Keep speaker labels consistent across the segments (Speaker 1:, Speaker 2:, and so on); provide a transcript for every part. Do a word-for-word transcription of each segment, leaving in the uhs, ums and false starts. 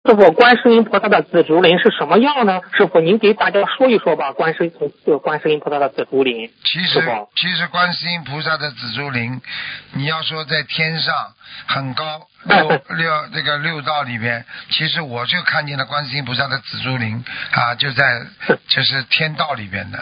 Speaker 1: 师傅，观世音菩萨的紫竹林是什么样呢？师傅，您给大家说一说吧。观世呃观世音菩萨的紫竹林，
Speaker 2: 其实其实观世音菩萨的紫竹林，你要说在天上很高，六六这个六道里边，其实我就看见了观世音菩萨的紫竹林啊，就在就是天道里边的。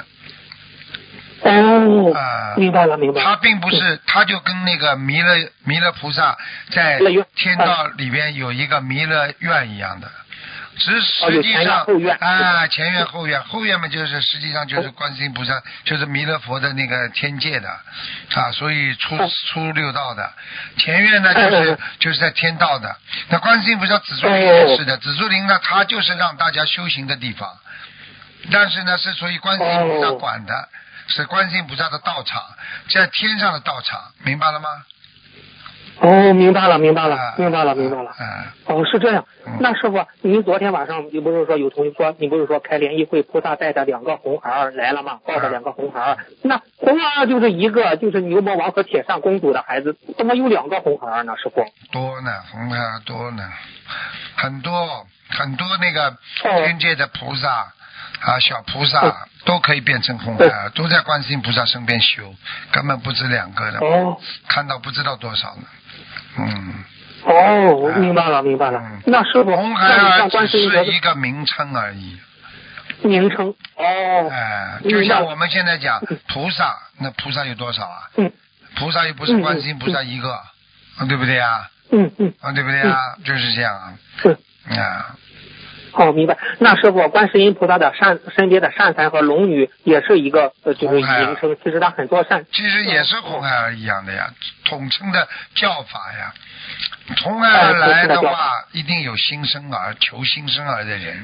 Speaker 1: 哦，
Speaker 2: 啊、
Speaker 1: 明白了，明白了。
Speaker 2: 他并不是，他就跟那个弥勒弥勒菩萨在天道里边有一个弥勒院一样的，只实际上啊、前院后院，后院嘛就是实际上就是观世音菩萨，就是弥勒佛的那个天界的啊，所以出出六道的。前院呢就是就是在天道的。那观世音菩萨紫竹林也是的，紫竹林呢它就是让大家修行的地方，但是呢是属于观世音菩萨管的。是观世音菩萨的道场，在天上的道场，明白了吗？
Speaker 1: 哦，明白了，明白了，啊、明白了，明白了。
Speaker 2: 嗯、啊，
Speaker 1: 哦，是这样。
Speaker 2: 嗯、
Speaker 1: 那师傅，您昨天晚上你不是说有同学说，你不是说开联谊会，菩萨带着两个红孩儿来了吗？抱着两个红孩儿。啊、那红孩儿就是一个，就是牛魔王和铁扇公主的孩子，怎么有两个红孩儿呢？师傅？
Speaker 2: 多呢，红孩儿多呢，很多很多那个天界的菩萨。哦啊，小菩萨、嗯、都可以变成红孩儿，都在观世音菩萨身边修，根本不止两个的，
Speaker 1: 哦，
Speaker 2: 看到不知道多少呢。嗯。
Speaker 1: 哦，明白了，明白了。嗯、那师傅，
Speaker 2: 红孩儿只是一个名称而已。
Speaker 1: 名称哦。
Speaker 2: 哎、呃，就像我们现在讲菩萨，那菩萨有多少啊？
Speaker 1: 嗯。
Speaker 2: 菩萨又不是观世音菩萨一个，嗯、对不对呀？
Speaker 1: 嗯嗯。
Speaker 2: 啊，对不对呀？嗯、就是这样啊。
Speaker 1: 嗯。
Speaker 2: 啊。
Speaker 1: 哦，明白。那师傅，观世音菩萨的善身边的善财和龙女也是一个呃，就是名称。其实它很多善。
Speaker 2: 其实也是红孩儿一样的呀，统称的叫法呀。红孩儿来的话，一定有新生儿，求新生儿的人。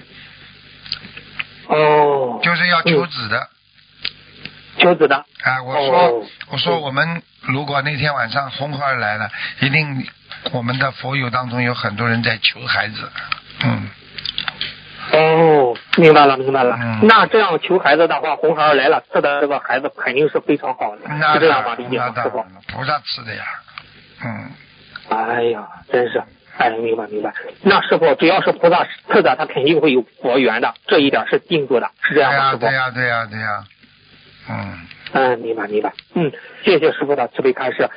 Speaker 1: 哦。
Speaker 2: 就是要求子的。
Speaker 1: 嗯、求子的。
Speaker 2: 啊，我说、哦、我说我们如果那天晚上红孩儿来了，一定我们的佛友当中有很多人在求孩子。嗯。
Speaker 1: 哦，明白了，明白了。
Speaker 2: 嗯、
Speaker 1: 那这样求孩子的话，红孩儿来了，赐的这个孩子肯定是非常好的，是这样吗？理解吗？师傅，
Speaker 2: 菩萨赐的呀。嗯。
Speaker 1: 哎呀，真是，哎，明白明白。那师傅，只要是菩萨赐的，他肯定会有佛缘的，这一点是定住的，是这样吗？师傅？
Speaker 2: 对呀，对呀，对呀，对呀。嗯。
Speaker 1: 嗯，明白明白。嗯，谢谢师傅的慈悲开示。